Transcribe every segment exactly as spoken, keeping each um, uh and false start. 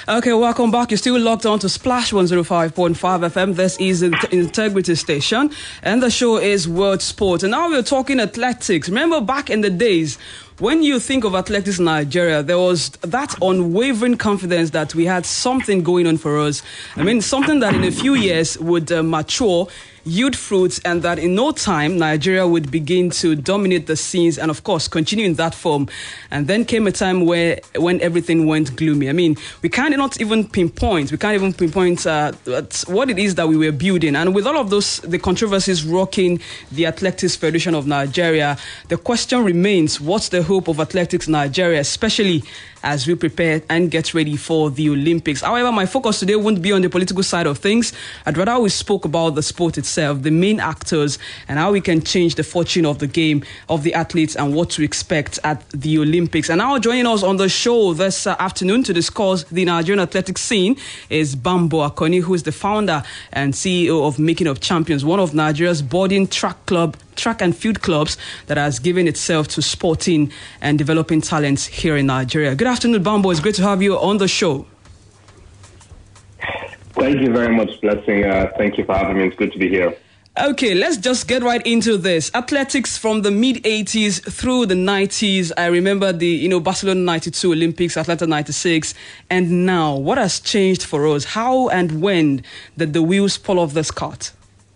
Okay, welcome back. You're still locked on to Splash one oh five point five F M. This is the Integrity Station, and the show is World Sport. And now we're talking athletics. Remember back in the days, when you think of athletics in Nigeria, there was that unwavering confidence that we had something going on for us. I mean, something that in a few years would uh, mature, yield fruits, and that in no time Nigeria would begin to dominate the scenes and, of course, continue in that form. And then came a time where when everything went gloomy. I mean, we can't not even pinpoint, we can't even pinpoint uh, what it is that we were building. And with all of those, the controversies rocking the Athletics Federation of Nigeria, the question remains, what's the hope of athletics in Nigeria, especially as we prepare and get ready for the Olympics? However, my focus today won't be on the political side of things. I'd rather we spoke about the sport itself, the main actors, and how we can change the fortune of the game, of the athletes, and what to expect at the Olympics. And now joining us on the show this uh, afternoon to discuss the Nigerian athletics scene is Bambo Akoni, who is the founder and C E O of Making of Champions, one of Nigeria's budding track club track and field clubs that has given itself to sporting and developing talents here in Nigeria. Good afternoon, Bambo. It's great to have you on the show. Thank you very much, Blessing. Uh, thank you for having me. It's good to be here. Okay, let's just get right into this. Athletics from the mid eighties through the nineties. I remember the, you know, Barcelona ninety-two Olympics, Atlanta ninety-six. And now, what has changed for us? How and when did the wheels fall off this cart?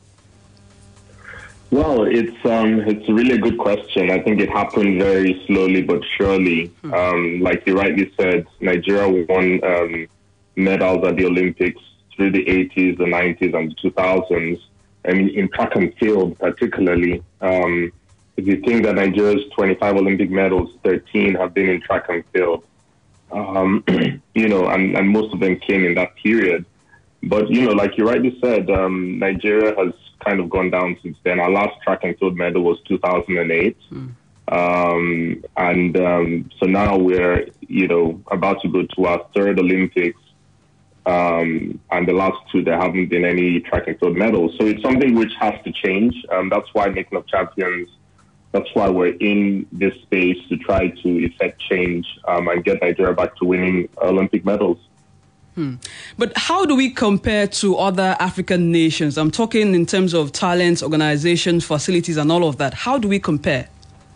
Well, it's um, it's a really good question. I think it happened very slowly but surely. Hmm. Um, like you rightly said, Nigeria won um, medals at the Olympics through the eighties, the nineties, and the two thousands. I mean, in track and field particularly. Um, if you think that Nigeria's twenty-five Olympic medals, thirteen have been in track and field. Um, you know, and, and most of them came in that period. But, you know, like you rightly said, um, Nigeria has kind of gone down since then. Our last track and field medal was two thousand eight. Mm. Um, and um, so now we're, you know, about to go to our third Olympics. Um, and the last two, there haven't been any track and field medals. So it's something which has to change. Um, that's why Making of Champions, that's why we're in this space to try to effect change um, and get Nigeria back to winning Olympic medals. Hmm. But how do we compare to other African nations? I'm talking in terms of talents, organizations, facilities, and all of that. How do we compare?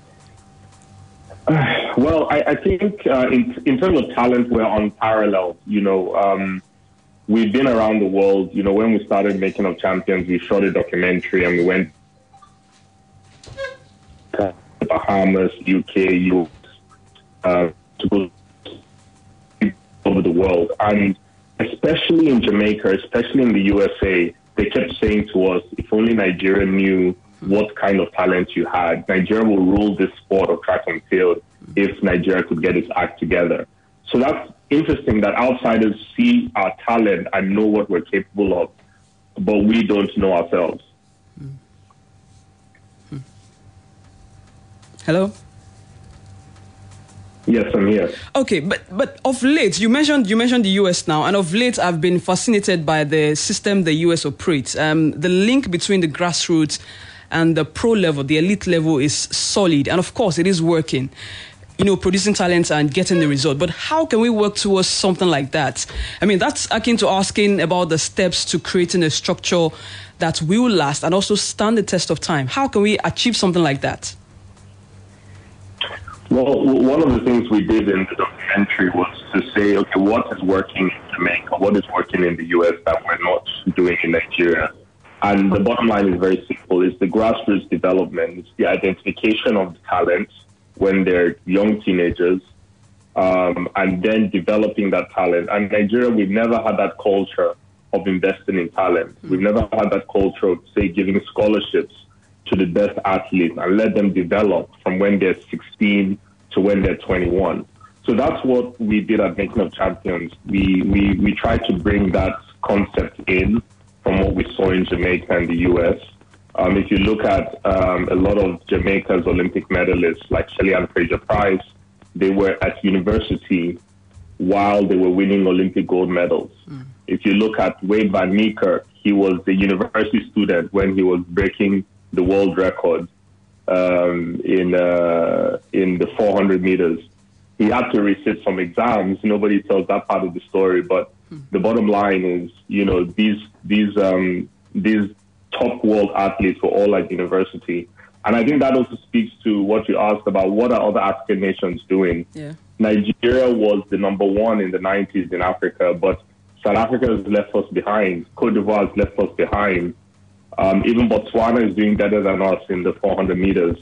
Uh, well, I, I think uh, in, in terms of talent, we're unparalleled. You know, um, we've been around the world. You know, when we started Making of Champions, we shot a documentary and we went to the Bahamas, U K, U S, uh, to go over the world. And especially in Jamaica, especially in the U S A, they kept saying to us, if only Nigeria knew what kind of talent you had, Nigeria will rule this sport of track and field if Nigeria could get its act together. So that's interesting that outsiders see our talent and know what we're capable of, but we don't know ourselves. Hello? Yes, I'm here. Okay, but but of late, you mentioned you mentioned the U S now, and of late, I've been fascinated by the system the U S operates. Um, the link between the grassroots and the pro level, the elite level, is solid, and of course, it is working. You know, producing talents and getting the result. But how can we work towards something like that? I mean, that's akin to asking about the steps to creating a structure that will last and also stand the test of time. How can we achieve something like that? Well, one of the things we did in the documentary was to say, okay, what is working in Jamaica? What is working in the U S that we're not doing in Nigeria? And the bottom line is very simple. It's the grassroots development. It's the identification of the talent when they're young teenagers, um, and then developing that talent. And Nigeria, we've never had that culture of investing in talent. We've never had that culture of, say, giving scholarships to the best athletes and let them develop from when they're sixteen to when they're twenty-one. So that's what we did at Making of Champions. We, we, we tried to bring that concept in from what we saw in Jamaica and the U S. Um, if you look at um, a lot of Jamaica's Olympic medalists, like Shelly-Ann Fraser-Pryce, they were at university while they were winning Olympic gold medals. Mm. If you look at Wade Van Niekerk, he was a university student when he was breaking the world record um, in uh, in the four hundred meters. he had to resit some exams. Nobody tells that part of the story, but the bottom line is, you know, these these um, these top world athletes were all at university. And I think that also speaks to what you asked about what are other African nations doing. Yeah. Nigeria was the number one in the nineties in Africa, but South Africa has left us behind. Cote d'Ivoire has left us behind. Um, even Botswana is doing better than us in the four hundred meters.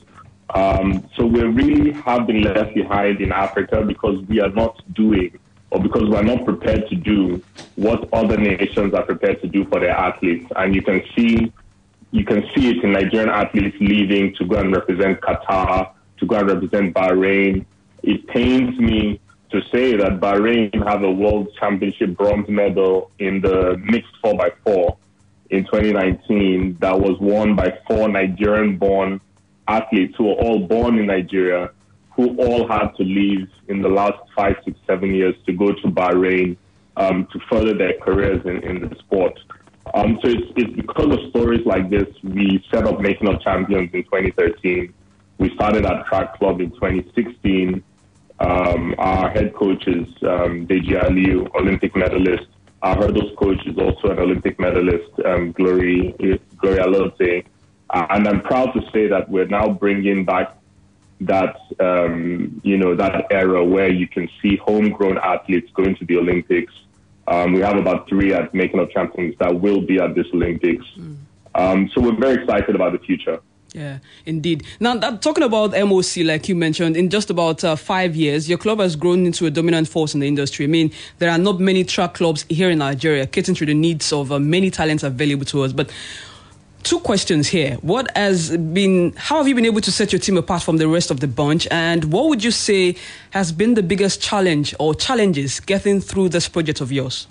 Um, so we really have been left behind in Africa because we are not doing, or because we are not prepared to do what other nations are prepared to do for their athletes. And you can see, you can see it in Nigerian athletes leaving to go and represent Qatar, to go and represent Bahrain. It pains me to say that Bahrain have a World Championship bronze medal in the mixed four by four in twenty nineteen that was won by four Nigerian-born athletes who were all born in Nigeria, who all had to leave in the last five, six, seven years to go to Bahrain um, to further their careers in, in the sport. Um, so it's, it's because of stories like this, we set up Making Up Champions in twenty thirteen. We started our track club in twenty sixteen. Um, our head coach is um, Deji Aliyu, Olympic medalist. Our hurdles coach is also an Olympic medalist, um, Glory, Gloria Lotte. Uh, and I'm proud to say that we're now bringing back that, um, you know, that era where you can see homegrown athletes going to the Olympics. Um, we have about three at Making Up Champions that will be at this Olympics. Mm. Um, so we're very excited about the future. Yeah, indeed. Now, that, talking about M O C, like you mentioned, in just about uh, five years, your club has grown into a dominant force in the industry. I mean, there are not many track clubs here in Nigeria catering to the needs of uh, many talents available to us. But two questions here. What has been, how have you been able to set your team apart from the rest of the bunch? And what would you say has been the biggest challenge or challenges getting through this project of yours?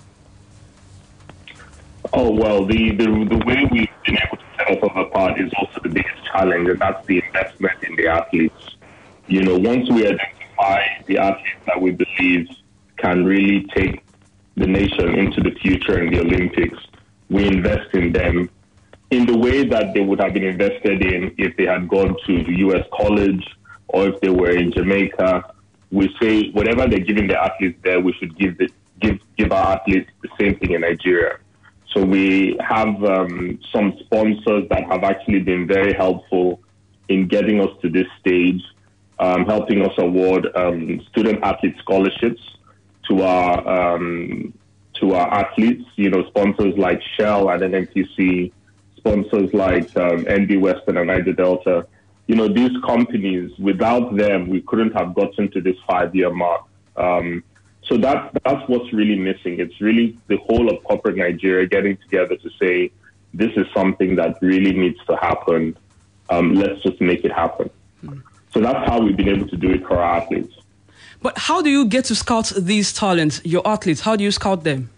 Oh, well, the, the, the way we've been able to set ourselves apart is also the biggest challenge, and that's the investment in the athletes. You know, once we identify the athletes that we believe can really take the nation into the future in the Olympics, we invest in them in the way that they would have been invested in if they had gone to the U S college or if they were in Jamaica. We say whatever they're giving the athletes there, we should give the, give give our athletes the same thing in Nigeria. So we have um, some sponsors that have actually been very helpful in getting us to this stage, um, helping us award um, student athlete scholarships to our um, to our athletes. You know, sponsors like Shell and N N T C, sponsors like um, N B Western and Niger Delta. You know, these companies, without them, we couldn't have gotten to this five-year mark. Um, So that, that's what's really missing. It's really the whole of corporate Nigeria getting together to say, this is something that really needs to happen. Um, let's just make it happen. Mm. So that's how we've been able to do it for our athletes. But how do you get to scout these talents, your athletes? How do you scout them?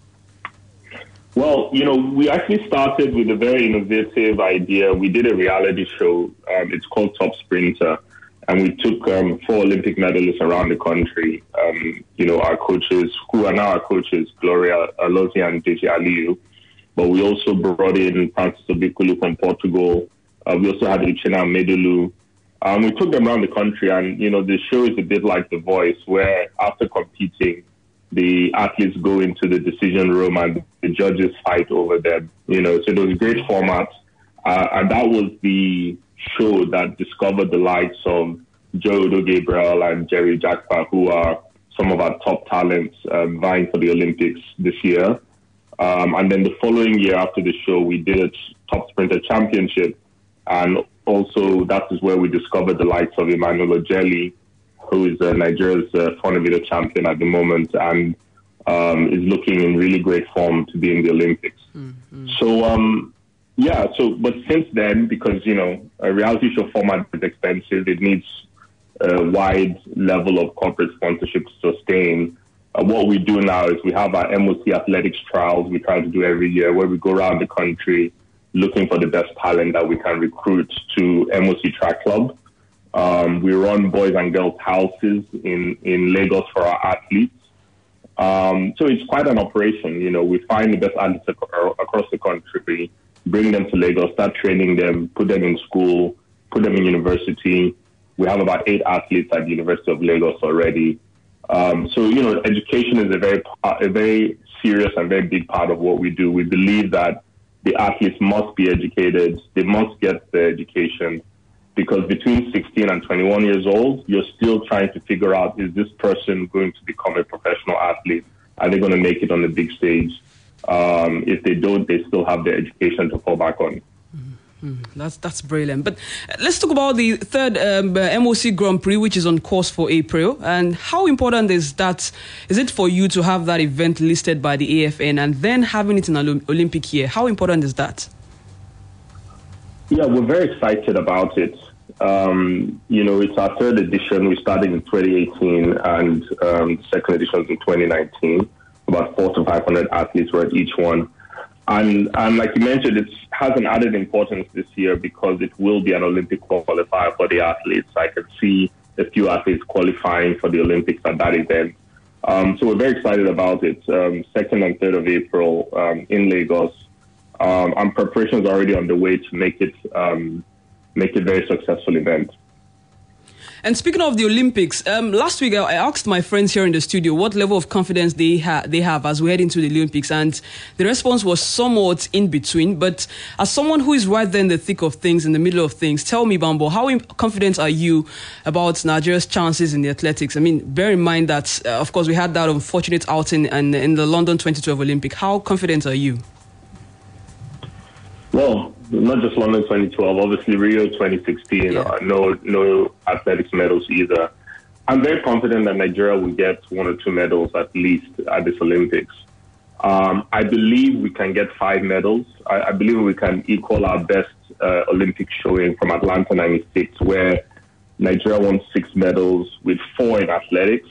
Well, you know, we actually started with a very innovative idea. We did a reality show. Um, it's called Top Sprinter. And we took um, four Olympic medalists around the country. Um, you know, our coaches, who are now our coaches, Gloria Lotte and Deji Aliyu. But we also brought in Francis Obikulu from Portugal. Uh, we also had Uchenna Medulu. Um, we took them around the country, and, you know, the show is a bit like The Voice, where after competing, the athletes go into the decision room and the judges fight over them. You know, so it was a great format. Uh, and that was the show that discovered the likes of Joe Odo Gabriel and Jerry Jakpa, who are some of our top talents um, vying for the Olympics this year. Um, and then the following year after the show, we did a Top Sprinter Championship. And also that is where we discovered the likes of Emmanuel Ojeli, who is uh, Nigeria's uh, four hundred meter champion at the moment and um, is looking in really great form to be in the Olympics. Mm-hmm. So, um, Yeah, so, but since then, because, you know, a reality show format is expensive, it needs a wide level of corporate sponsorship to sustain. Uh, what we do now is we have our M O C athletics trials we try to do every year, where we go around the country looking for the best talent that we can recruit to M O C Track Club. Um, we run boys and girls houses in, in Lagos for our athletes. Um, so it's quite an operation. You know, we find the best athletes across the country, bring them to Lagos, start training them, put them in school, put them in university. We have about eight athletes at the University of Lagos already. Um, so, you know, education is a very, a very serious and very big part of what we do. We believe that the athletes must be educated. They must get the education, because between sixteen and twenty-one years old, you're still trying to figure out, is this person going to become a professional athlete? Are they going to make it on the big stage? Um, if they don't, they still have their education to fall back on. Mm, that's that's brilliant. But let's talk about the third um, M O C Grand Prix, which is on course for April. And how important is that? Is it for you to have that event listed by the A F N and then having it in an Olympic year? How important is that? Yeah, we're very excited about it. Um, you know, it's our third edition. We started in twenty eighteen, and um, the second edition was in twenty nineteen. About four to five hundred athletes were at each one. And, and like you mentioned, it has an added importance this year because it will be an Olympic qualifier for the athletes. I can see a few athletes qualifying for the Olympics at that event. Um, so we're very excited about it. Um, second and third of April um, in Lagos. Um, and preparations are already on the way to make it um, make it a very successful event. And speaking of the Olympics, um, last week I asked my friends here in the studio what level of confidence they, ha- they have as we head into the Olympics, and the response was somewhat in between. But as someone who is right there in the thick of things, in the middle of things, tell me, Bambo, how im- confident are you about Nigeria's chances in the athletics? I mean, bear in mind that, uh, of course, we had that unfortunate outing in, in the London twenty twelve Olympic. How confident are you? Well, not just London twenty twelve, obviously Rio twenty sixteen, yeah. uh, no no athletics medals either. I'm very confident that Nigeria will get one or two medals at least at this Olympics. Um, I believe we can get five medals. I, I believe we can equal our best uh, Olympic showing from Atlanta ninety-six, where Nigeria won six medals with four in athletics.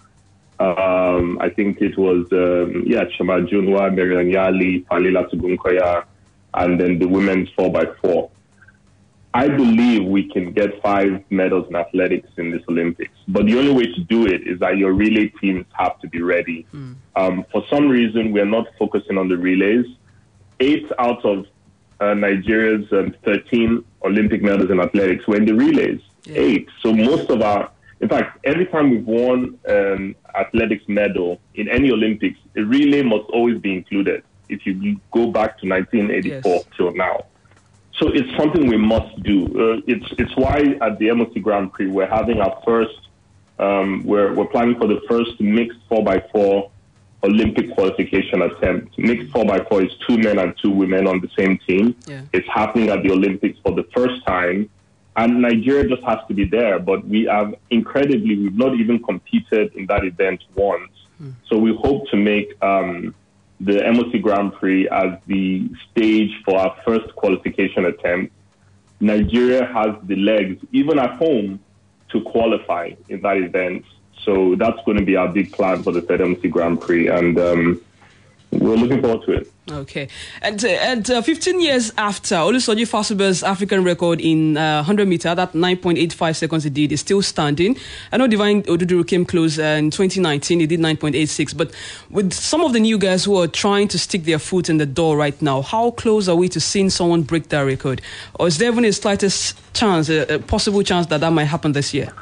Um, I think it was, um, yeah, Chima Junwa, Marian Yali, Falila Tugunkoya, and then the women's four by four. I believe we can get five medals in athletics in this Olympics. But the only way to do it is that your relay teams have to be ready. Mm. Um, for some reason, we're not focusing on the relays. Eight out of uh, Nigeria's um, thirteen Olympic medals in athletics were in the relays. Yeah. Eight. So most of our, in fact, every time we've won an athletics medal in any Olympics, a relay must always be included. If you go back to nineteen eighty-four yes. till now. So it's something we must do. Uh, it's it's why at the M O C Grand Prix we're having our first, um, we're, we're planning for the first mixed four by four Olympic qualification attempt. Mixed four by four is two men and two women on the same team. Yeah. It's happening at the Olympics for the first time. And Nigeria just has to be there. But we have, incredibly, we've not even competed in that event once. Hmm. So we hope to make um, the M O C Grand Prix as the stage for our first qualification attempt. Nigeria has the legs, even at home, to qualify in that event. So that's going to be our big plan for the third M O C Grand Prix, and um, we're looking forward to it. Okay. And, uh, and uh, fifteen years after, Olusoji Fasube's African record in uh, one hundred meter, that nine point eight five seconds he did, is still standing. I know Divine Oduduru came close uh, in twenty nineteen, he did nine point eight six. But with some of the new guys who are trying to stick their foot in the door right now, how close are we to seeing someone break that record? Or is there even a slightest chance, a, a possible chance that that might happen this year?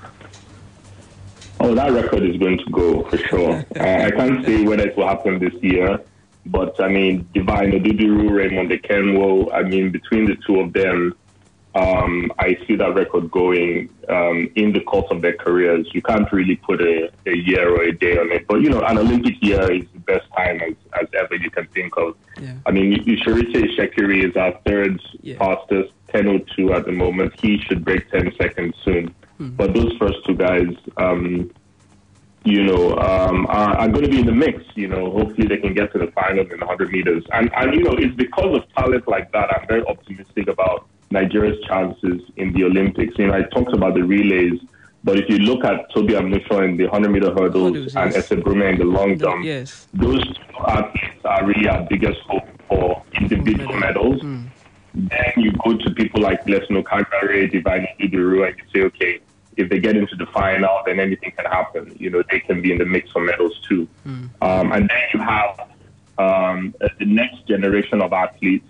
Oh, that record is going to go for sure. I, I can't say whether it will happen this year. But, I mean, Divine Oduduru, Raymond Ekenwo, I mean, between the two of them, um, I see that record going um, in the course of their careers. You can't really put a, a year or a day on it. But, you know, an Olympic year is the best time as, as ever you can think of. Yeah. I mean, Ushirite Shekiri is our third yeah. fastest, ten oh two at the moment. He should break ten seconds soon. Hmm. But those first two guys... Um, you know, um, are, are going to be in the mix. You know, hopefully they can get to the finals in one hundred meters. And, and, you know, it's because of talent like that, I'm very optimistic about Nigeria's chances in the Olympics. You know, I talked about the relays, but if you look at Toby Amusho in the one hundred meter hurdles yes. and Ese Brume in the long jump, yes. those two athletes are really our biggest hope for individual medals. Mm. Then you go to people like Lesno Kagare, Divine Oduduru, and you say, okay, if they get into the final, then anything can happen. You know, they can be in the mix for medals too. Mm. Um, and then you have um, the next generation of athletes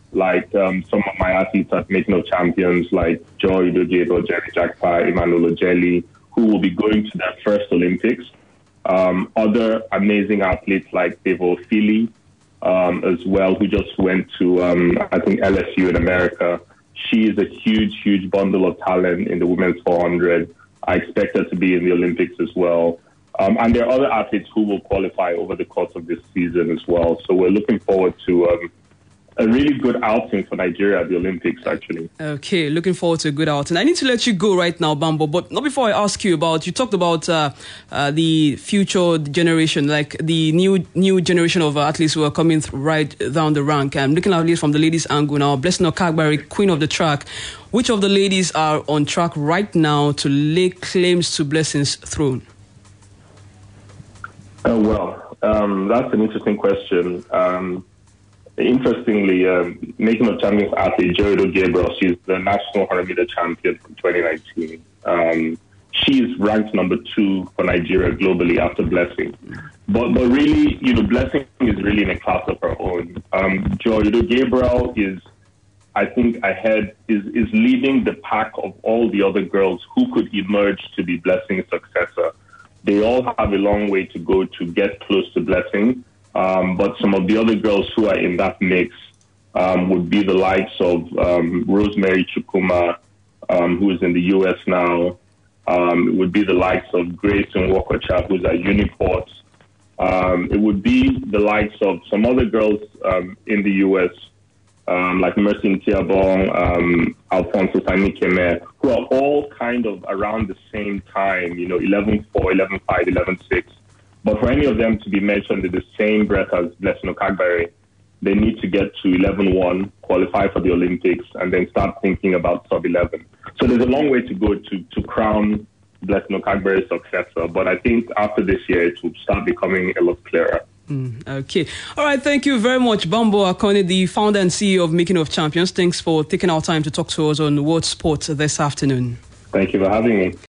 like um, some of my athletes at Making of Champions, like Joy Dojebo, Jerry Jackpot, Emmanuel Ojeli, who will be going to their first Olympics. Um, other amazing athletes like Devo Philly um, as well, who just went to, um, I think, L S U in America. She is a huge, huge bundle of talent in the women's four hundred. I expect her to be in the Olympics as well. Um, and there are other athletes who will qualify over the course of this season as well. So we're looking forward to um, a really good outing for Nigeria at the Olympics, actually. Okay, looking forward to a good outing. I need to let you go right now, Bambo, but not before I ask you about, you talked about uh, uh, the future generation, like the new new generation of athletes who are coming th- right down the rank. I'm looking at least from the ladies' angle now. Blessing Okagbare, queen of the track. Which of the ladies are on track right now to lay claims to Blessing's throne? Uh, well, um, that's an interesting question. Um, Interestingly, um, Making of Champions athlete Joy Gabriel, she's the national one hundred meter champion from twenty nineteen. Um, she's ranked number two for Nigeria globally after Blessing. But but really, you know, Blessing is really in a class of her own. Um, Joy Gabriel is, I think, ahead, is, is leading the pack of all the other girls who could emerge to be Blessing's successor. They all have a long way to go to get close to Blessing. Um, but some of the other girls who are in that mix um, would be the likes of um, Rosemary Chukwuma, um, who is in the U S now. Um, it would be the likes of Grace Nwokocha, who's at Uniport. Um, it would be the likes of some other girls um, in the U S, um, like Mercy Ntiabong, um, Alfonso Sanikeme, who are all kind of around the same time, you know, eleven four, eleven five, eleven six. But for any of them to be mentioned in the same breath as Blessing Okagbare, they need to get to eleven one, qualify for the Olympics, and then start thinking about sub eleven. So there's a long way to go to, to crown Blessing Okagbare's successor. But I think after this year, it will start becoming a lot clearer. Mm, okay. All right. Thank you very much, Bambo Akoni, the founder and C E O of Making of Champions. Thanks for taking our time to talk to us on World Sports this afternoon. Thank you for having me.